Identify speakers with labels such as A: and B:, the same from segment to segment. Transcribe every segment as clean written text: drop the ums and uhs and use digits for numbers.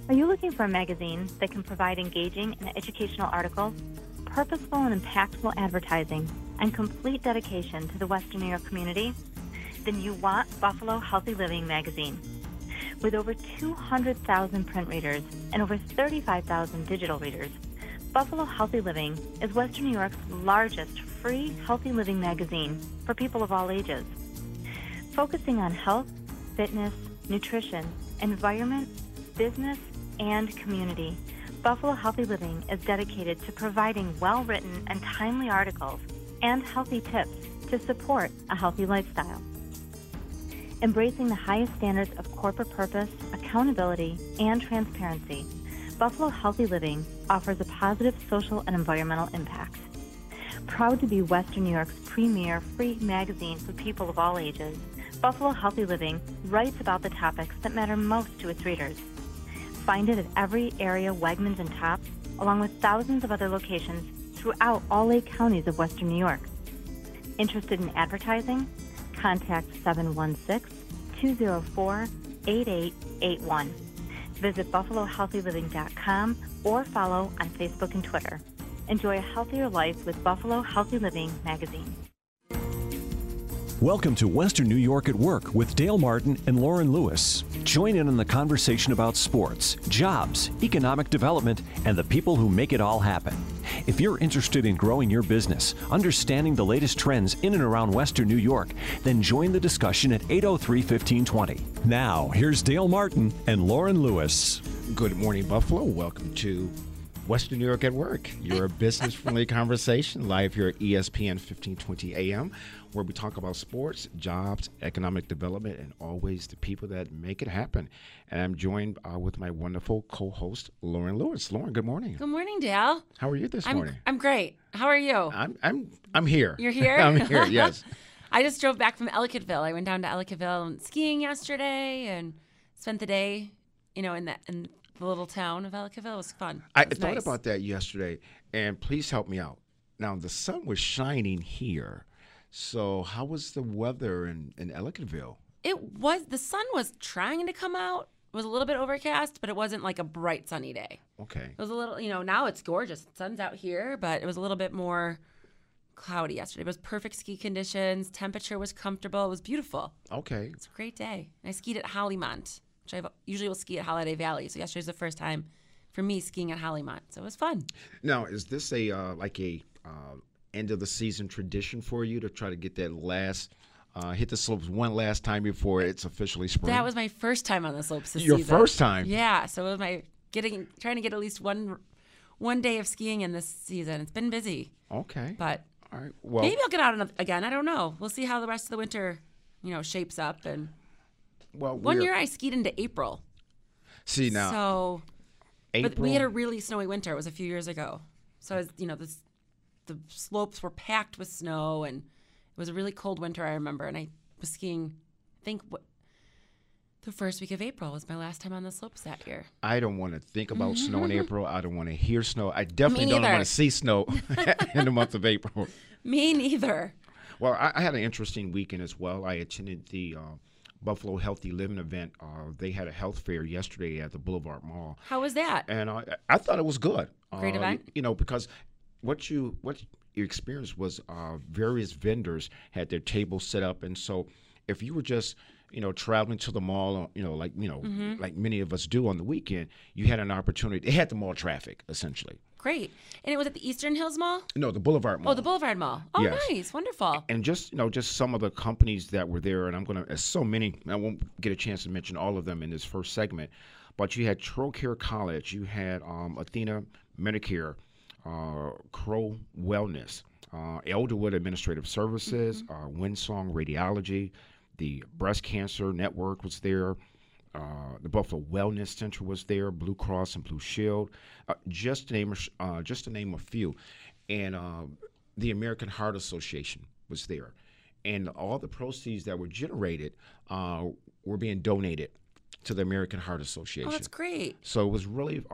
A: Are you looking for a magazine that can provide engaging and educational articles, purposeful and impactful advertising, and complete dedication to the Western New York community? Then you want Buffalo Healthy Living magazine. With over 200,000 print readers and over 35,000 digital readers, Buffalo Healthy Living is Western New York's largest free healthy living magazine for people of all ages. Focusing on health, fitness, nutrition, environment, business, and community, Buffalo Healthy Living is dedicated to providing well-written and timely articles and healthy tips to support a healthy lifestyle. Embracing the highest standards of corporate purpose, accountability, and transparency, Buffalo Healthy Living offers a positive social and environmental impact. Proud to be Western New York's premier free magazine for people of all ages, Buffalo Healthy Living writes about the topics that matter most to its readers. Find it at every area Wegmans and Tops, along with thousands of other locations throughout all 8 counties of Western New York. Interested in advertising? Contact 716-204-8881. Visit buffalohealthyliving.com or follow on Facebook and Twitter. Enjoy a healthier life with Buffalo Healthy Living magazine.
B: Welcome to Western New York at Work with Dale Martin and Lauren Lewis. Join in on the conversation about sports, jobs, economic development, and the people who make it all happen. If you're interested in growing your business, understanding the latest trends in and around Western New York, then join the discussion at 803-1520. Now, here's Dale Martin and Lauren Lewis.
C: Good morning, Buffalo. Welcome to Western New York at Work, your business-friendly conversation live here at ESPN 1520 AM, where we talk about sports, jobs, economic development, and always the people that make it happen. And I'm joined with my wonderful co-host, Lauren Lewis. Lauren, good morning.
D: Good morning, Dale.
C: How are you this morning?
D: I'm great. How are you?
C: I'm here.
D: You're here?
C: I'm here, yes.
D: I just drove back from Ellicottville. I went down to Ellicottville skiing yesterday and spent the day, in the little town of Ellicottville. It was fun.
C: I thought about that yesterday, and please help me out. Now, the sun was shining here, so how was the weather in Ellicottville?
D: The sun was trying to come out. It was a little bit overcast, but it wasn't like a bright sunny day.
C: Okay.
D: It was a little, now it's gorgeous. The sun's out here, but it was a little bit more cloudy yesterday. It was perfect ski conditions. Temperature was comfortable. It was beautiful.
C: Okay.
D: It's a great day. I skied at Hollymont, which I usually will ski at Holiday Valley. So yesterday's the first time for me skiing at Hollymont. So it was fun.
C: Now, is this a end of the season tradition for you to try to get that last hit the slopes one last time before it's officially spring?
D: That was my first time on the slopes this
C: Your
D: season.
C: first time?
D: Yeah. So it was trying to get at least one day of skiing in this season. It's been busy.
C: Okay.
D: But
C: all right. Well,
D: maybe I'll get out again. I don't know. We'll see how the rest of the winter, shapes up. And one year I skied into April.
C: See now.
D: So,
C: April,
D: but we had a really snowy winter. It was a few years ago. So the slopes were packed with snow, and it was a really cold winter. I remember, and I was skiing. I think the first week of April was my last time on the slopes that year.
C: I don't want to think about snow in April. I don't want to hear snow. I definitely don't want to see snow in the month of April.
D: Me neither.
C: Well, I had an interesting weekend as well. I attended the Buffalo Healthy Living event. They had a health fair yesterday at the Boulevard Mall.
D: How was that?
C: And I thought it was good.
D: Great event?
C: Because what you experienced was various vendors had their tables set up, and so if you were just traveling to the mall, like many of us do on the weekend, you had an opportunity. It had the mall traffic essentially.
D: Great. And it was at the Eastern Hills Mall?
C: No, the Boulevard Mall.
D: Oh, the Boulevard Mall. Oh,
C: yes.
D: Nice. Wonderful.
C: And just some of the companies that were there, and so many, I won't get a chance to mention all of them in this first segment, but you had Trocare College, you had Athena Medicare, Crow Wellness, Elderwood Administrative Services, Windsong Radiology, the Breast Cancer Network was there, the Buffalo Wellness Center was there, Blue Cross and Blue Shield, just to name a few, and the American Heart Association was there, and all the proceeds that were generated were being donated to the American Heart Association.
D: Oh, that's great.
C: So it was really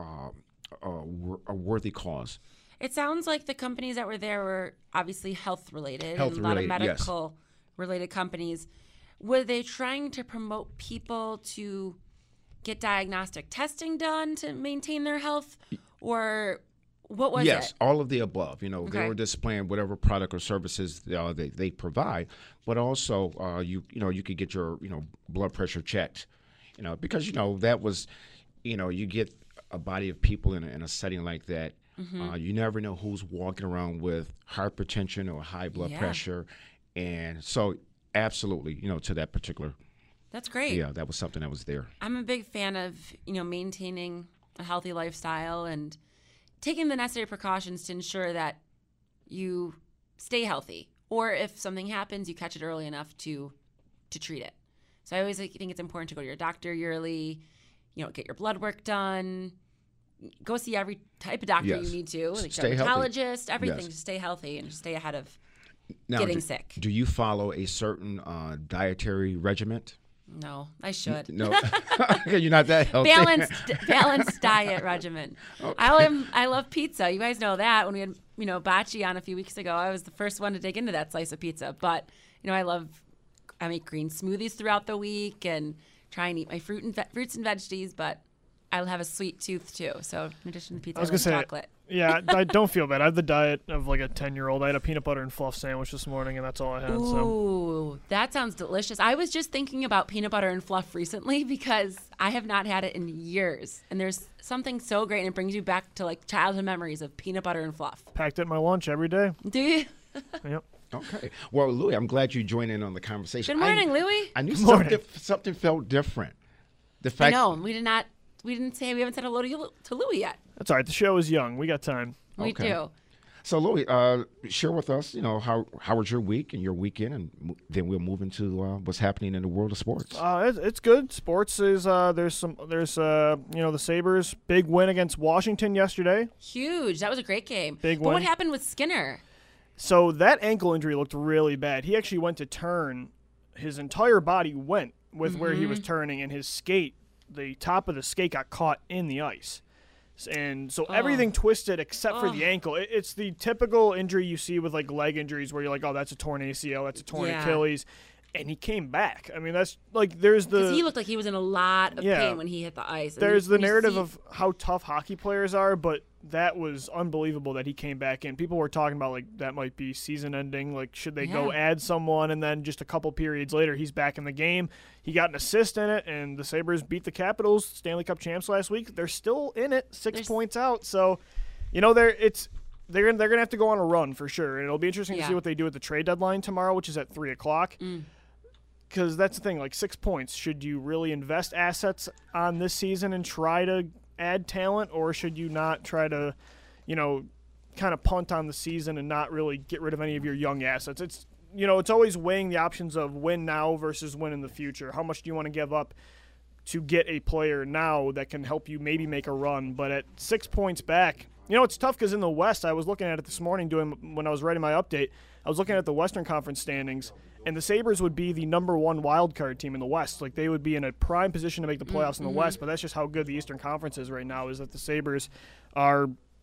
C: a worthy cause.
D: It sounds like the companies that were there were obviously health related, a lot of medical related companies. Were they trying to promote people to get diagnostic testing done to maintain their health, or what was it?
C: Yes, all of the above. They
D: Okay.
C: were displaying whatever product or services they provide, but also you could get your blood pressure checked, because that was, you get a body of people in a setting like that. You never know who's walking around with hypertension or high blood pressure, and so absolutely, to that particular.
D: That's great.
C: Yeah, that was something that was there.
D: I'm a big fan of, maintaining a healthy lifestyle and taking the necessary precautions to ensure that you stay healthy. Or if something happens, you catch it early enough to treat it. So I always think it's important to go to your doctor yearly, get your blood work done, go see every type of doctor
C: Yes.
D: you need to, like
C: Stay healthy.
D: dermatologist, everything,
C: Yes.
D: to stay healthy and stay ahead of
C: Now,
D: getting sick.
C: Do you follow a certain dietary regimen?
D: No, I should.
C: No, you're not that healthy.
D: Balanced diet regimen. I love pizza. You guys know that. When we had Bocce on a few weeks ago, I was the first one to dig into that slice of pizza. But I make green smoothies throughout the week and try and eat my fruits and veggies. But I'll have a sweet tooth too. So in addition to pizza, I love chocolate.
E: Yeah, I don't feel bad. I have the diet of like a 10-year-old. I had a peanut butter and fluff sandwich this morning, and that's all I had.
D: Ooh, that sounds delicious. I was just thinking about peanut butter and fluff recently because I have not had it in years. And there's something so great, and it brings you back to like childhood memories of peanut butter and fluff.
E: Packed it in my lunch every day.
D: Do you?
E: Yep.
C: Okay. Well, Louie, I'm glad you joined in on the conversation.
D: Good morning, Louie.
C: I knew
E: Morning.
C: something felt different. The
D: I
C: fact
D: know. We haven't said hello to Louie yet.
E: That's all right. The show is young. We got time.
D: We
C: Okay.
D: do.
C: So, Louie, share with us, how was your week and your weekend, and then we'll move into what's happening in the world of sports.
E: It's good. Sports is there's the Sabres big win against Washington yesterday.
D: Huge. That was a great game.
E: Big
D: But
E: win.
D: what happened with Skinner?
E: So that ankle injury looked really bad. He actually went to turn. His entire body went with where he was turning, and his skate, the top of the skate got caught in the ice. And so everything twisted except for the ankle. It's the typical injury you see with like leg injuries where you're like, oh, that's a torn ACL, that's a torn Achilles. And he came back. I mean, that's like there's the.
D: Because he looked like he was in a lot of pain when he hit the ice. And
E: There's the
D: when you
E: narrative
D: see-
E: of how tough hockey players are, but that was unbelievable that he came back in. People were talking about like that might be season ending. Like, should they go add someone? And then just a couple periods later, he's back in the game. He got an assist in it, and the Sabres beat the Capitals, Stanley Cup champs last week. They're still in it, 6 points out. So, they're gonna have to go on a run for sure, and it'll be interesting to see what they do at the trade deadline tomorrow, which is at 3:00. Because that's the thing, like 6 points. Should you really invest assets on this season and try to add talent, or should you not try to, kind of punt on the season and not really get rid of any of your young assets? It's always weighing the options of win now versus win in the future. How much do you want to give up to get a player now that can help you maybe make a run? But at 6 points back, it's tough because in the West, I was looking at it this morning when I was writing my update. I was looking at the Western Conference standings, and the Sabres would be the number one wild card team in the West. Like, they would be in a prime position to make the playoffs in the West, but that's just how good the Eastern Conference is right now, is that the Sabres are,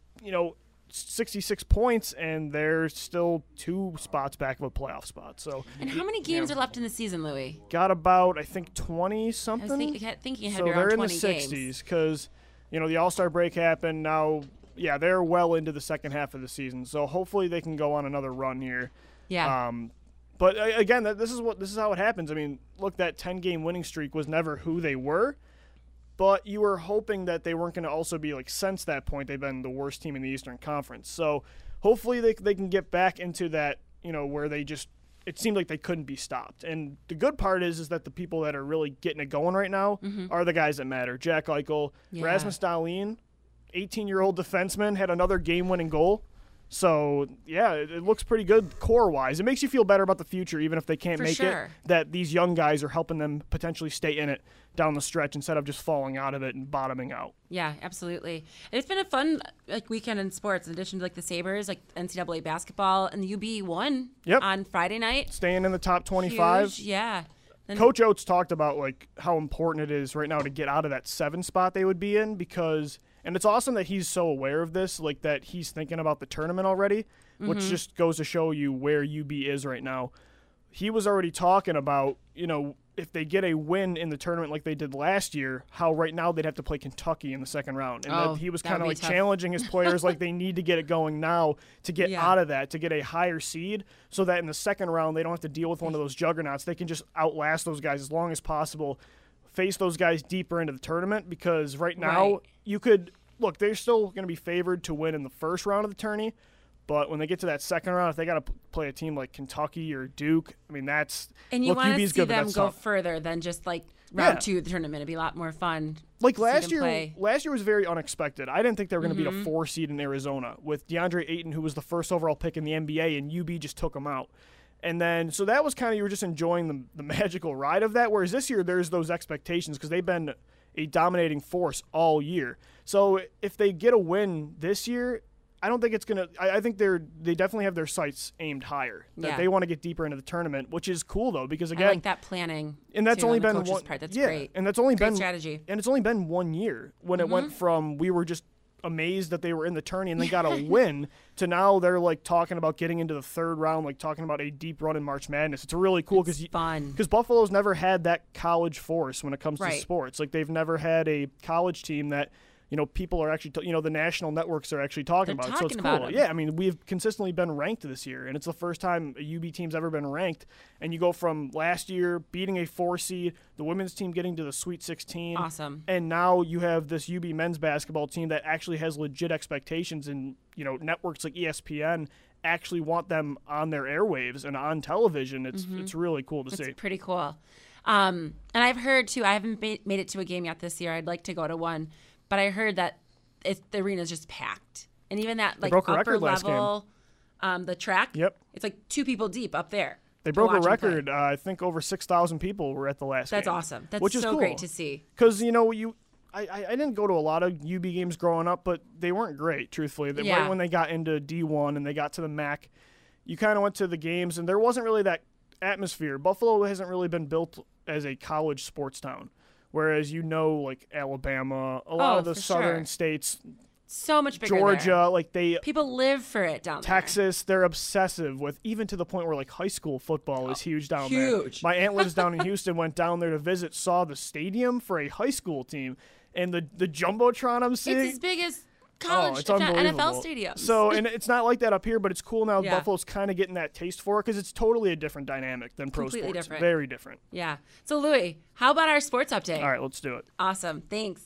E: 66 points, and they're still 2 spots back of a playoff spot. So,
D: And how many games are left in the season, Louie?
E: got about, I think, 20-something.
D: I was thinking you had
E: So
D: around
E: they're in
D: 20
E: the
D: games.
E: 60s because, the All-Star break happened. Now, they're well into the second half of the season. So hopefully they can go on another run here.
D: Yeah.
E: But again, this is how it happens. I mean, look, that 10-game winning streak was never who they were, but you were hoping that they weren't going to also be like, since that point, they've been the worst team in the Eastern Conference. So hopefully they can get back into that, where they just, it seemed like they couldn't be stopped. And the good part is that the people that are really getting it going right now are the guys that matter. Jack Eichel, Rasmus Dahlin, 18-year-old defenseman, had another game-winning goal. So, it looks pretty good core-wise. It makes you feel better about the future, even if they can't make it, that these young guys are helping them potentially stay in it down the stretch instead of just falling out of it and bottoming out.
D: Yeah, absolutely. And it's been a fun weekend in sports, in addition to the Sabres, NCAA basketball, and the UB won on Friday night.
E: Staying in the top 25.
D: Huge, yeah. Then
E: Coach Oates talked about how important it is right now to get out of that 7 spot they would be in, because – and it's awesome that he's so aware of this, that he's thinking about the tournament already, which just goes to show you where UB is right now. He was already talking about, if they get a win in the tournament like they did last year, how right now they'd have to play Kentucky in the second round. And that he was kind of like challenging his players like they need to get it going now to get out of that, to get a higher seed, so that in the second round they don't have to deal with one of those juggernauts. They can just outlast those guys as long as possible, face those guys deeper into the tournament, because right now you could – look, they're still going to be favored to win in the first round of the tourney. But when they get to that second round, if they got to play a team like Kentucky or Duke, I mean, that's –
D: and you want to see them go further than just like round 2 of the tournament. It'd be a lot more fun.
E: Like last year was very unexpected. I didn't think they were going to beat a 4 seed in Arizona with DeAndre Ayton, who was the first overall pick in the NBA, and UB just took him out. And then, so that was kind of – you were just enjoying the magical ride of that, whereas this year there's those expectations because they've been a dominating force all year. So if they get a win this year – I don't think it's going to – I think they definitely have their sights aimed higher. That they want to get deeper into the tournament, which is cool, though, because, again –
D: I like that planning.
E: And that's only been
D: one – part. That's great.
E: And that's only
D: great
E: been –
D: strategy.
E: And it's only been 1 year when it went from we were just amazed that they were in the tourney and they got a win to now they're, like, talking about getting into the third round, like talking about a deep run in March Madness. It's really cool because
D: fun.
E: Because Buffalo's never had that college force when it comes to sports. Like, they've never had a college team that – people are actually, the national networks are actually talking about it. So it's cool. Yeah, I mean, we've consistently been ranked this year, and it's the first time a UB team's ever been ranked. And you go from last year beating a 4 seed, the women's team getting to the Sweet 16.
D: Awesome.
E: And now you have this UB men's basketball team that actually has legit expectations, and, networks like ESPN actually want them on their airwaves and on television. It's really cool to see.
D: It's pretty cool. And I've heard, too, I haven't made it to a game yet this year. I'd like to go to one. But I heard that the arena's just packed. And even that upper level, the track, it's like 2 people deep up there.
E: They broke a record. I think over 6,000 people were at the last game.
D: That's awesome. That's
E: which is
D: so
E: cool.
D: great to see.
E: Because, I didn't go to a lot of UB games growing up, but they weren't great, truthfully. Right when they got into D1 and they got to the MAC, you kind of went to the games, and there wasn't really that atmosphere. Buffalo hasn't really been built as a college sports town. Whereas like Alabama, a lot of the southern states,
D: so much bigger
E: Georgia,
D: there. People live for it down there.
E: Texas, they're obsessive with, even to the point where like high school football is huge down there. My aunt lives down in Houston, went down there to visit, saw the stadium for a high school team, and the Jumbotron I'm seeing.
D: It's as big as college,
E: it's unbelievable.
D: NFL stadiums.
E: So, and it's not like that up here, but it's cool now. Buffalo's kind of getting that taste for it because it's totally a different dynamic than pro sports.
D: Different.
E: Very different.
D: Yeah. So, Louis, how about our sports update?
E: All right, let's do it.
D: Awesome. Thanks.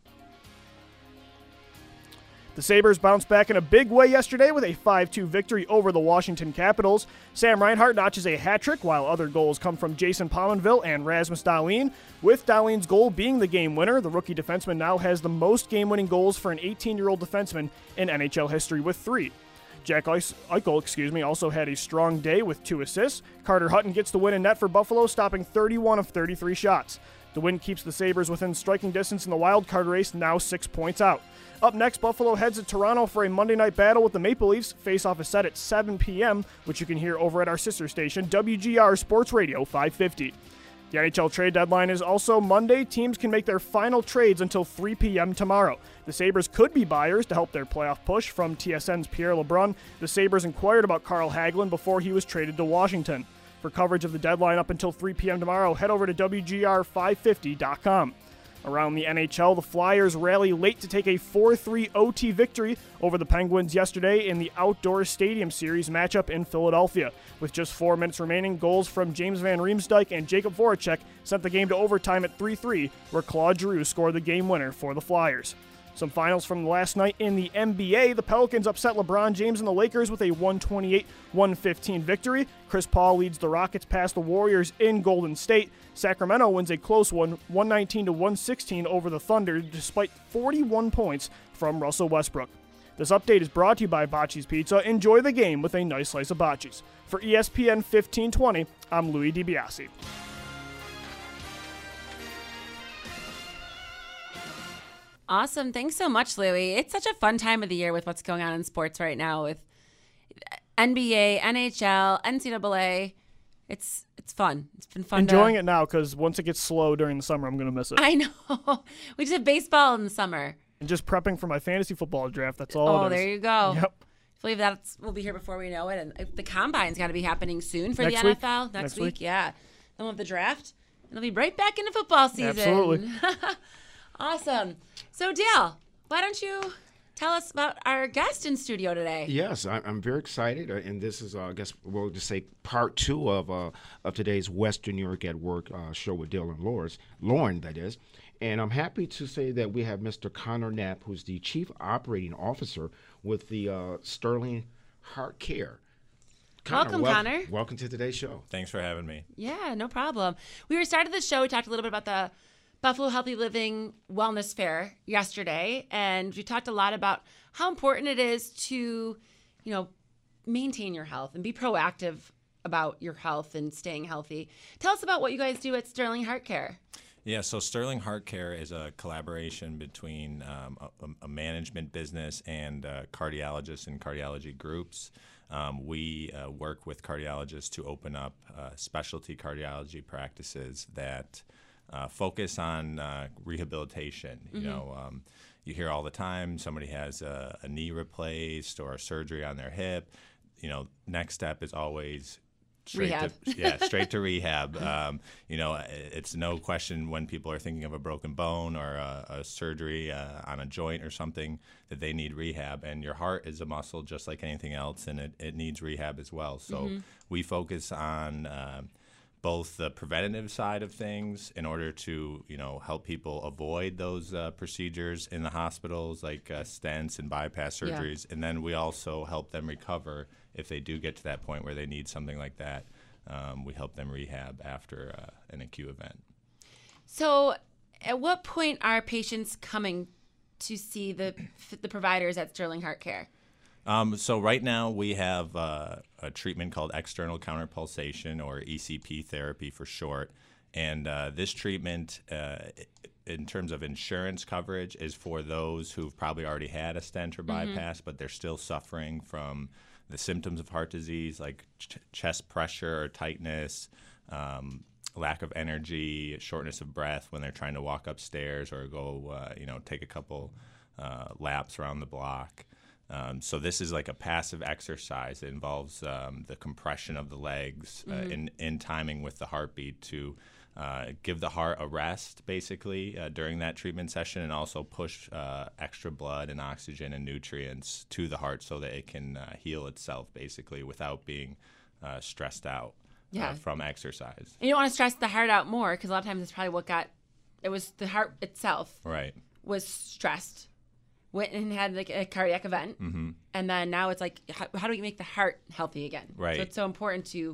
E: The Sabres bounced back in a big way yesterday with a 5-2 victory over the Washington Capitals. Sam Reinhart notches a hat trick, while other goals come from Jason Pominville and Rasmus Dahlin. With Dahlin's goal being the game winner, the rookie defenseman now has the most game-winning goals for an 18-year-old defenseman in NHL history with 3. Jack Eichel, also had a strong day with 2 assists. Carter Hutton gets the win in net for Buffalo, stopping 31 of 33 shots. The win keeps the Sabres within striking distance in the wild card race, now 6 points out. Up next, Buffalo heads to Toronto for a Monday night battle with the Maple Leafs. Face-off is set at 7 p.m., which you can hear over at our sister station, WGR Sports Radio 550. The NHL trade deadline is also Monday. Teams can make their final trades until 3 p.m. tomorrow. The Sabres could be buyers to help their playoff push. From TSN's Pierre LeBrun, the Sabres inquired about Carl Hagelin before he was traded to Washington. For coverage of the deadline up until 3 p.m. tomorrow, head over to WGR550.com. Around the NHL, the Flyers rally late to take a 4-3 OT victory over the Penguins yesterday in the Outdoor Stadium Series matchup in Philadelphia. With just 4 minutes remaining, goals from James Van Riemsdyk and Jacob Voracek sent the game to overtime at 3-3, where Claude Giroux scored the game winner for the Flyers. Some finals from last night in the NBA. The Pelicans upset LeBron James and the Lakers with a 128-115 victory. Chris Paul leads the Rockets past the Warriors in Golden State. Sacramento wins a close one, 119-116 over the Thunder, despite 41 points from Russell Westbrook. This update is brought to you by Bocce's Pizza. Enjoy the game with a nice slice of Bocce's. For ESPN 1520, I'm Louis DiBiase.
D: Awesome. Thanks so much, Louie. It's such a fun time of the year with what's going on in sports right now with NBA, NHL, NCAA. It's fun. It's been fun.
E: Enjoying it now because once it gets slow during the summer, I'm going to miss it.
D: I know. We just have baseball in the summer.
E: And just prepping for my fantasy football draft. That's all it is.
D: Oh, there you go.
E: Yep.
D: I believe we'll be here before we know it. And the combine's got to be happening soon for
E: next
D: the
E: week.
D: NFL. Next week, yeah. Then we'll have the draft. It'll be right back into football season.
E: Absolutely.
D: Awesome. So, Dale, why don't you tell us about our guest in studio today?
C: Yes, I'm very excited, and this is, I guess we'll just say part 2 of today's Western New York at Work show with Dale and Lauren, that is. And I'm happy to say that we have Mr. Connor Knapp, who's the Chief Operating Officer with the Sterling Heart Care.
D: Welcome, Connor.
C: Welcome to today's show.
F: Thanks for having me.
D: Yeah, no problem. We started the show. We talked a little bit about the Buffalo Healthy Living Wellness Fair yesterday, and we talked a lot about how important it is to, maintain your health and be proactive about your health and staying healthy. Tell us about what you guys do at Sterling Heart Care.
F: Yeah, so Sterling Heart Care is a collaboration between a management business and cardiologists and cardiology groups. We work with cardiologists to open up specialty cardiology practices that focus on rehabilitation.
D: Mm-hmm.
F: You hear all the time somebody has a knee replaced or a surgery on their hip. Next step is always straight to rehab. It's no question when people are thinking of a broken bone or a surgery on a joint or something that they need rehab. And your heart is a muscle just like anything else, and it needs rehab as well. So we focus on both the preventative side of things in order to, help people avoid those procedures in the hospitals like stents and bypass surgeries. Yeah. And then we also help them recover if they do get to that point where they need something like that. We help them rehab after an acute event.
D: So at what point are patients coming to see the providers at Sterling Heart Care?
F: So right now we have a treatment called external counterpulsation, or ECP therapy for short. And this treatment, in terms of insurance coverage, is for those who've probably already had a stent or bypass, but they're still suffering from the symptoms of heart disease, like chest pressure or tightness, lack of energy, shortness of breath when they're trying to walk upstairs or go, take a couple laps around the block. So this is like a passive exercise. It involves the compression of the legs in timing with the heartbeat to give the heart a rest, basically, during that treatment session, and also push extra blood and oxygen and nutrients to the heart so that it can heal itself, basically, without being stressed out from exercise.
D: And you don't want to stress the heart out more, because a lot of times it's probably it was the heart itself was stressed. Went and had like a cardiac event, and then now it's like, how do we make the heart healthy again?
F: Right.
D: So it's so important to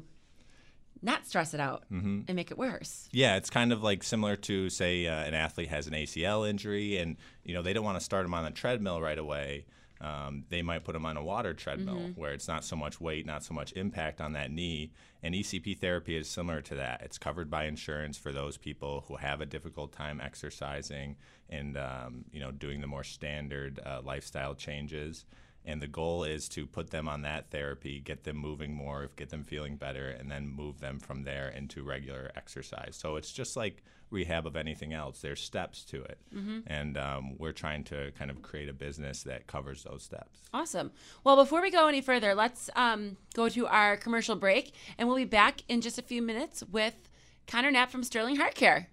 D: not stress it out and make it worse.
F: Yeah, it's kind of like similar to, say, an athlete has an ACL injury, and they don't want to start them on a treadmill right away. They might put them on a water treadmill where it's not so much weight, not so much impact on that knee. And ECP therapy is similar to that. It's covered by insurance for those people who have a difficult time exercising and doing the more standard lifestyle changes. And the goal is to put them on that therapy, get them moving more, get them feeling better, and then move them from there into regular exercise. So it's just like rehab of anything else. There's steps to it. And we're trying to kind of create a business that covers those steps.
D: Awesome. Well, before we go any further, let's go to our commercial break, and we'll be back in just a few minutes with Connor Knapp from Sterling Heart Care.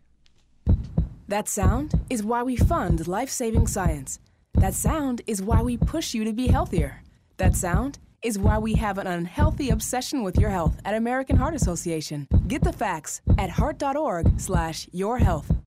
G: That sound is why we fund life-saving science. That sound is why we push you to be healthier. That sound is why we have an unhealthy obsession with your health at American Heart Association. Get the facts at heart.org/yourhealth.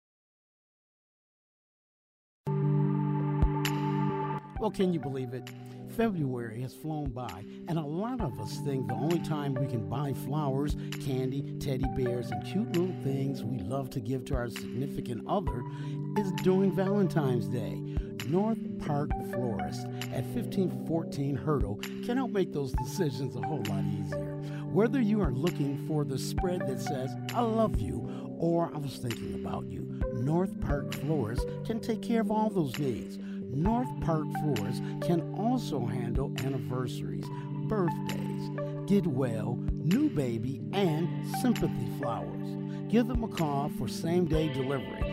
H: Well, can you believe it? February has flown by, and a lot of us think the only time we can buy flowers, candy, teddy bears, and cute little things we love to give to our significant other is during Valentine's Day. North Park Florist at 1514 Hurdle can help make those decisions a whole lot easier. Whether you are looking for the spread that says, "I love you," or "I was thinking about you," North Park Florist can take care of all those needs. North Park Florist can also handle anniversaries, birthdays, get well, new baby, and sympathy flowers. Give them a call for same-day delivery,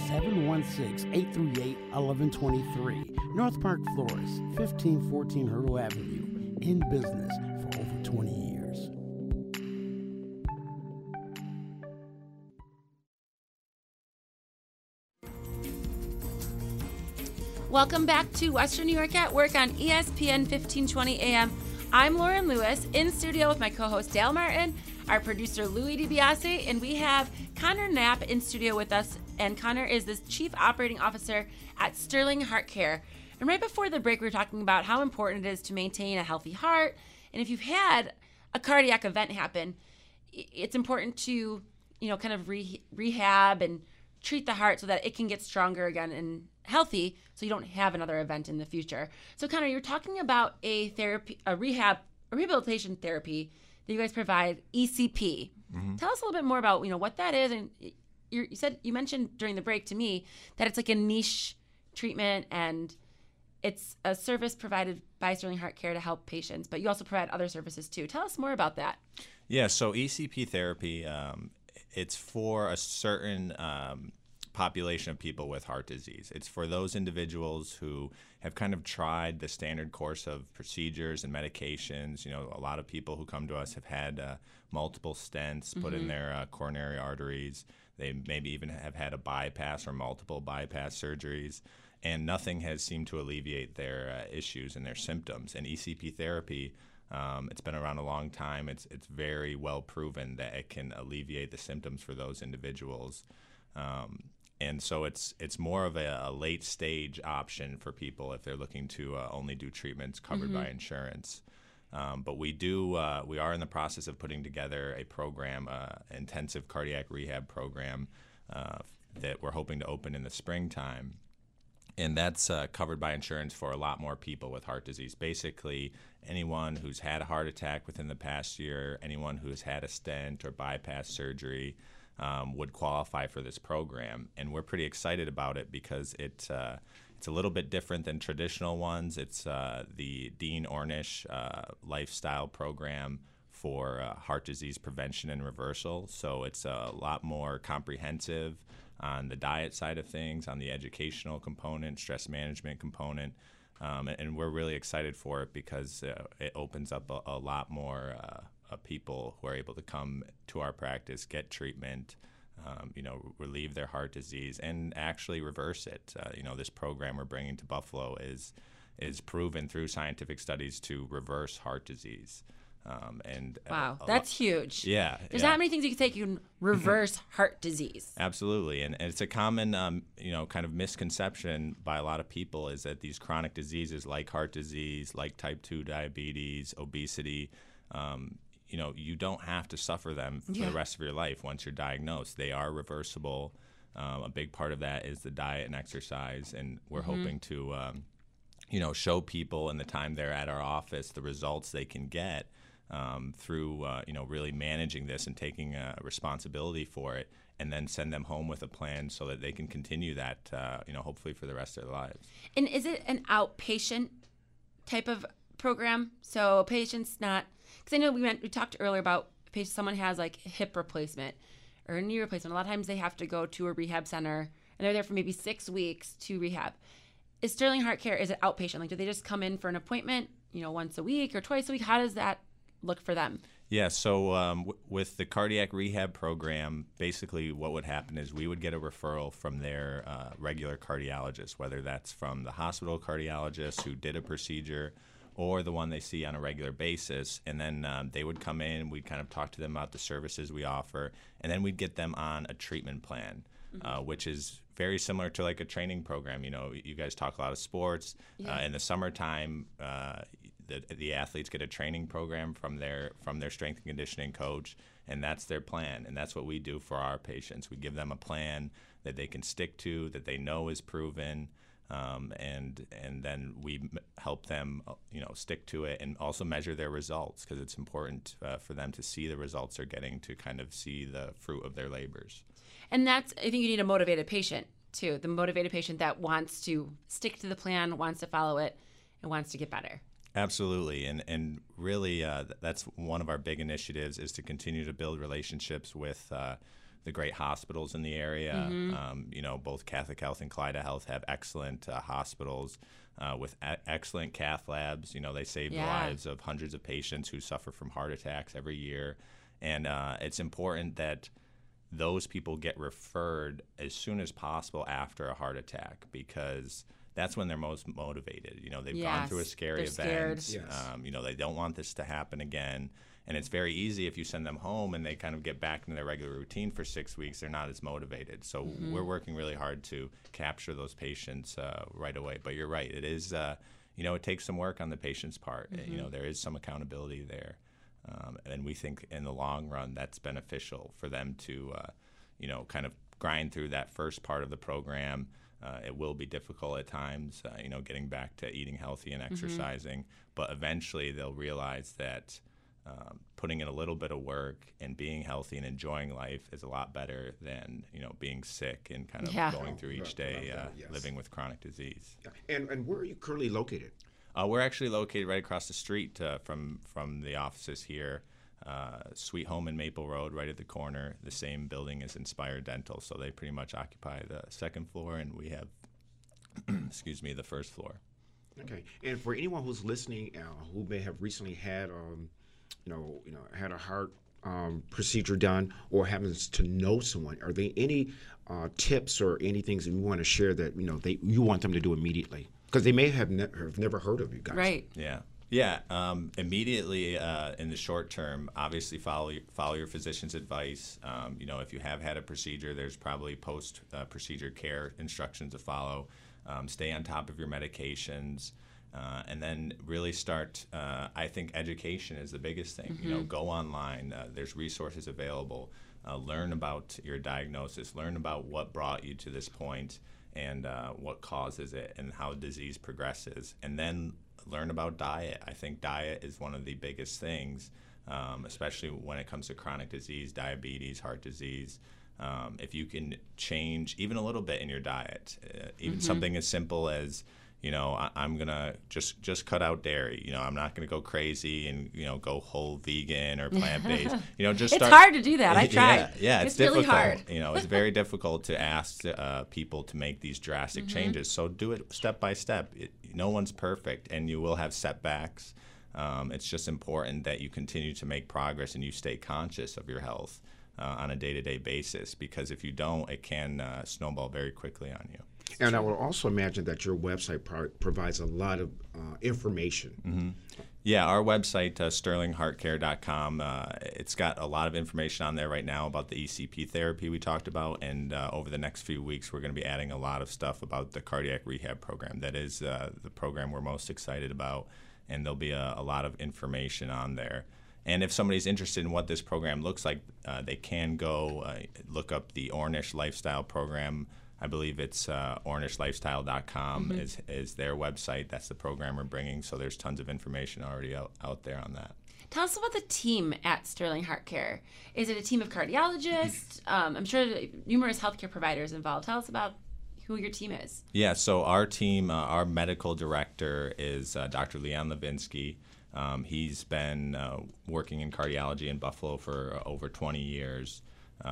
H: 716-838-1123. North Park Florist, 1514 Hurdle Avenue, in business for over 20 years.
D: Welcome back to Western New York at Work on ESPN 1520 AM. I'm Lauren Lewis, in studio with my co-host Dale Martin, our producer Louis DiBiase, and we have Connor Knapp in studio with us. And Connor is the Chief Operating Officer at Sterling Heart Care. And right before the break, we were talking about how important it is to maintain a healthy heart. And if you've had a cardiac event happen, it's important to, kind of rehab and treat the heart so that it can get stronger again and healthy, so you don't have another event in the future. So Connor, you're talking about a rehabilitation therapy that you guys provide, ECP. Mm-hmm. Tell us a little bit more about what that is. And you mentioned during the break to me that it's like a niche treatment and it's a service provided by Sterling Heart Care to help patients, but you also provide other services too. Tell us more about that.
F: Yeah, so ECP therapy, it's for a certain population of people with heart disease. It's for those individuals who have kind of tried the standard course of procedures and medications. A lot of people who come to us have had multiple stents put in their coronary arteries. They maybe even have had a bypass or multiple bypass surgeries, and nothing has seemed to alleviate their issues and their symptoms. And ECP therapy, it's been around a long time. It's very well proven that it can alleviate the symptoms for those individuals. And so it's more of a late stage option for people if they're looking to only do treatments covered by insurance. But we are in the process of putting together a program, intensive cardiac rehab program that we're hoping to open in the springtime. And that's covered by insurance for a lot more people with heart disease. Basically, anyone who's had a heart attack within the past year, anyone who's had a stent or bypass surgery, would qualify for this program. And we're pretty excited about it because it's a little bit different than traditional ones. It's the Dean Ornish lifestyle program for heart disease prevention and reversal. So it's a lot more comprehensive on the diet side of things, on the educational component, stress management component. And we're really excited for it because it opens up a lot more people who are able to come to our practice, get treatment, relieve their heart disease, and actually reverse it. This program we're bringing to Buffalo is proven through scientific studies to reverse heart disease.
D: Wow, that's huge.
F: Yeah.
D: There's not many things you can take. You can reverse heart disease.
F: Absolutely. And it's a common, kind of misconception by a lot of people is that these chronic diseases like heart disease, like type 2 diabetes, obesity, you don't have to suffer them for the rest of your life once you're diagnosed. They are reversible. A big part of that is the diet and exercise. And we're hoping to, show people in the time they're at our office the results they can get through, really managing this and taking responsibility for it, and then send them home with a plan so that they can continue that, hopefully for the rest of their lives.
D: And is it an outpatient type of program? So patients not, because I know we talked earlier about someone has like a hip replacement or a knee replacement. A lot of times they have to go to a rehab center and they're there for maybe 6 weeks to rehab. Is Sterling Heart Care, is it outpatient? Like, do they just come in for an appointment, once a week or twice a week? How does that look for them?
F: Yeah, so with the cardiac rehab program, basically what would happen is we would get a referral from their regular cardiologist, whether that's from the hospital cardiologist who did a procedure or the one they see on a regular basis. And then they would come in, we'd kind of talk to them about the services we offer, and then we'd get them on a treatment plan, which is very similar to like a training program. You guys talk a lot of sports. In the summertime, the athletes get a training program from their strength and conditioning coach, and that's their plan. And that's what we do for our patients. We give them a plan that they can stick to, that they know is proven, and then we help them, stick to it, and also measure their results, because it's important for them to see the results they're getting, to kind of see the fruit of their labors. And
D: I think you need a motivated patient too. The motivated patient that wants to stick to the plan, wants to follow it, and wants to get better.
F: Absolutely, and really that's one of our big initiatives, is to continue to build relationships with the great hospitals in the area. Both Catholic Health and Kaleida Health have excellent hospitals with excellent cath labs. They save the lives of hundreds of patients who suffer from heart attacks every year, and it's important that those people get referred as soon as possible after a heart attack, because that's when they're most motivated. They've gone through a scary event.
D: Scared.
C: Yes.
F: They don't want this to happen again. And it's very easy if you send them home and they kind of get back into their regular routine for 6 weeks, they're not as motivated. So we're working really hard to capture those patients right away. But you're right. It is, it takes some work on the patient's part. There is some accountability there. And we think in the long run that's beneficial for them to, kind of grind through that first part of the program. It will be difficult at times, getting back to eating healthy and exercising. But eventually they'll realize that putting in a little bit of work and being healthy and enjoying life is a lot better than being sick and kind of going through each day living with chronic disease.
C: And where are you currently located?
F: We're actually located right across the street from the offices here. Sweet Home in Maple Road, right at the corner. The same building as Inspire Dental, so they pretty much occupy the second floor, and we have, the first floor.
C: Okay. And for anyone who's listening, who may have recently had had a heart procedure done, or happens to know someone, are there any tips or any things that you want to share that you want them to do immediately? Because they may have never heard of you guys.
D: Right.
F: Yeah. Immediately in the short term, obviously follow your physician's advice. If you have had a procedure, there's probably post-procedure care instructions to follow. Stay on top of your medications. And then really start, I think education is the biggest thing. Go online. There's resources available. Learn about your diagnosis. Learn about what brought you to this point and what causes it and how disease progresses. And then learn about diet. I think diet is one of the biggest things, especially when it comes to chronic disease, diabetes, heart disease. If you can change even a little bit in your diet, even something as simple as I'm gonna just cut out dairy. I'm not gonna go crazy and go whole vegan or plant-based. Just
D: it's
F: start.
D: hard to do that. I tried.
F: Yeah,
D: it's
F: difficult.
D: really hard.
F: It's very difficult to ask people to make these drastic changes. So do it step by step. No one's perfect, and you will have setbacks. It's just important that you continue to make progress and you stay conscious of your health on a day-to-day basis, because if you don't, it can snowball very quickly on you.
C: And I would also imagine that your website provides a lot of information.
F: Yeah, our website, sterlingheartcare.com, it's got a lot of information on there right now about the ECP therapy we talked about, and over the next few weeks we're going to be adding a lot of stuff about the cardiac rehab program. That is the program we're most excited about, and there'll be a lot of information on there. And if somebody's interested in what this program looks like, they can go look up the Ornish Lifestyle Program. I believe it's ornishlifestyle.com is their website. That's the program we're bringing. So there's tons of information already out there on that.
D: Tell us about the team at Sterling Heart Care. Is it a team of cardiologists? I'm sure numerous healthcare providers involved. Tell us about who your team is.
F: Yeah, so our team, our medical director is Dr. Leon Levinsky. He's been working in cardiology in Buffalo for over 20 years.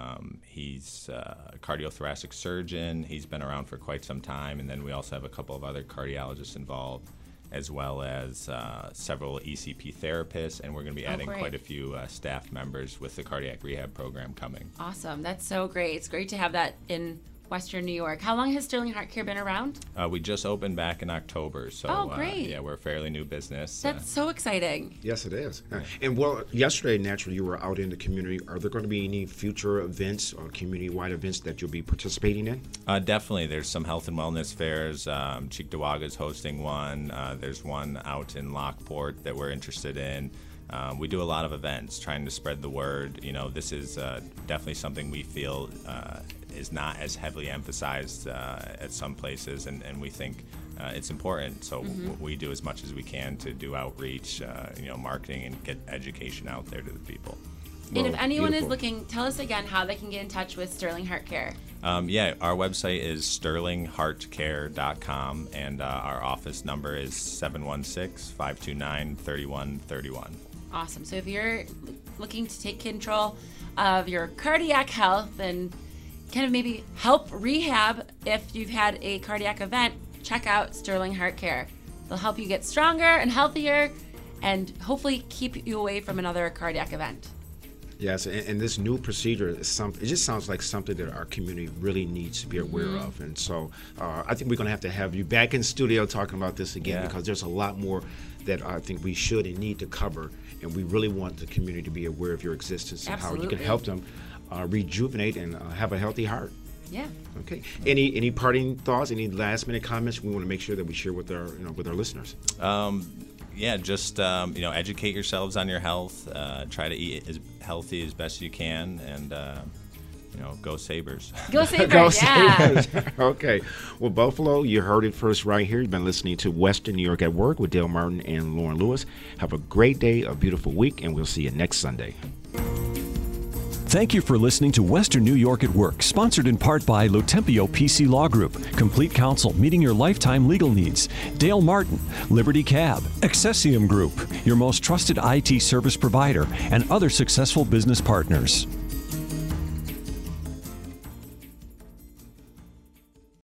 F: He's a cardiothoracic surgeon. He's been around for quite some time. And then we also have a couple of other cardiologists involved, as well as several ECP therapists. And we're going to be adding quite a few staff members with the cardiac rehab program coming.
D: Awesome. That's so great. It's great to have that in Western New York. How long has Sterling Heart Care been around?
F: We just opened back in October, so
D: great.
F: Yeah, we're a fairly new business.
D: That's so exciting.
C: Yes, it is. And yesterday, naturally, you were out in the community. Are there going to be any future events or community-wide events that you'll be participating in?
F: Definitely. There's some health and wellness fairs. Cheektowaga is hosting one. There's one out in Lockport that we're interested in. We do a lot of events trying to spread the word. This is definitely something we feel is not as heavily emphasized at some places, and we think it's important. So we do as much as we can to do outreach, marketing, and get education out there to the people.
D: And if anyone is looking, tell us again how they can get in touch with Sterling Heart Care.
F: Yeah, our website is sterlingheartcare.com, and our office number is 716-529-3131.
D: Awesome. So if you're looking to take control of your cardiac health and kind of maybe help rehab if you've had a cardiac event, check out Sterling Heart Care. They'll help you get stronger and healthier and hopefully keep you away from another cardiac event.
C: Yes, and this new procedure is something. It just sounds like something that our community really needs to be aware of. And so I think we're going to have you back in studio talking about this again, because there's a lot more that I think we should and need to cover, and we really want the community to be aware of your existence and how you can help them rejuvenate and have a healthy heart.
D: Yeah.
C: Okay. Any parting thoughts? Any last minute comments we want to make sure that we share with our listeners?
F: Just educate yourselves on your health. Try to eat as healthy as best you can, and go Sabres.
D: Go Sabres.
C: Go Sabres. Okay. Well, Buffalo, you heard it first right here. You've been listening to Western New York at Work with Dale Martin and Lauren Lewis. Have a great day, a beautiful week, and we'll see you next Sunday.
B: Thank you for listening to Western New York at Work, sponsored in part by Lotempio PC Law Group, complete counsel meeting your lifetime legal needs, Dale Martin, Liberty Cab, Accessium Group, your most trusted IT service provider, and other successful business partners.